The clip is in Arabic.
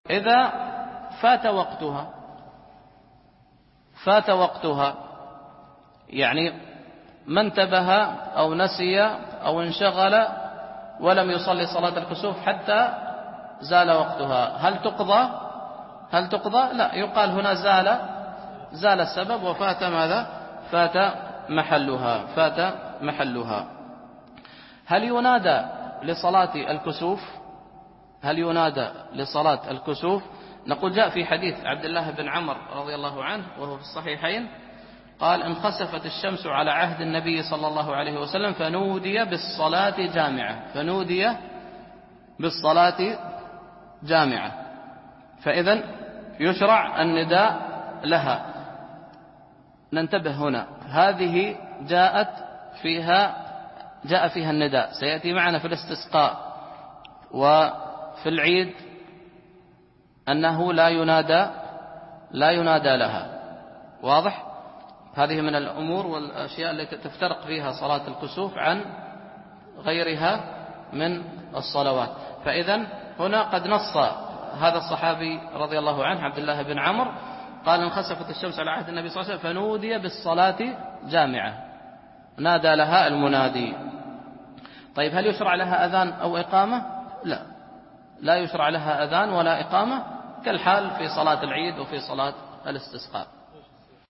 إذا فات وقتها يعني ما انتبه أو نسي أو انشغل ولم يصلي صلاة الكسوف حتى زال وقتها، هل تقضى؟ لا، يقال هنا زال السبب وفات ماذا؟ فات محلها. هل ينادى لصلاة الكسوف؟ نقول جاء في حديث عبد الله بن عمر رضي الله عنه وهو في الصحيحين قال: انخسفت الشمس على عهد النبي صلى الله عليه وسلم فنودي بالصلاة جامعة. فإذن يشرع النداء لها. ننتبه هنا، هذه جاء فيها النداء، سيأتي معنا في الاستسقاء وفي العيد أنه لا ينادى لها. واضح؟ هذه من الأمور والأشياء التي تفترق فيها صلاة الكسوف عن غيرها من الصلوات. فإذن هنا قد نص هذا الصحابي رضي الله عنه عبد الله بن عمرو قال: انخسفت الشمس على عهد النبي صلى الله عليه وسلم فنودي بالصلاة جامعة، نادى لها المنادي. طيب هل يشرع لها أذان أو إقامة؟ لا يشرع لها أذان ولا إقامة، كالحال في صلاة العيد وفي صلاة الاستسقاء.